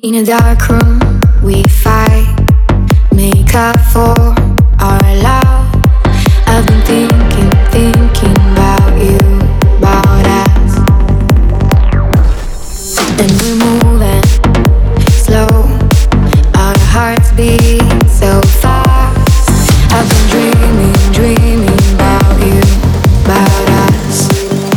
In a dark room, we fight, make up for our love. I've been thinking about you, about us. And we're moving slow, our hearts beat so fast. I've been dreaming about you, about us.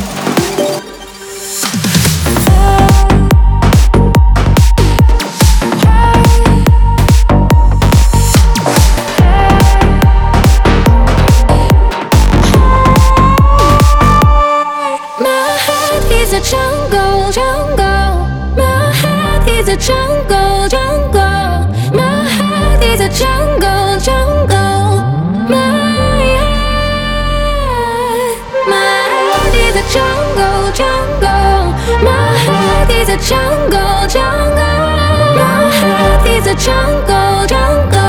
It's a jungle, jungle. My heart is a jungle, jungle. My heart is a jungle, jungle. My heart is a jungle, jungle. My heart is a jungle, jungle. My heart is a jungle, jungle.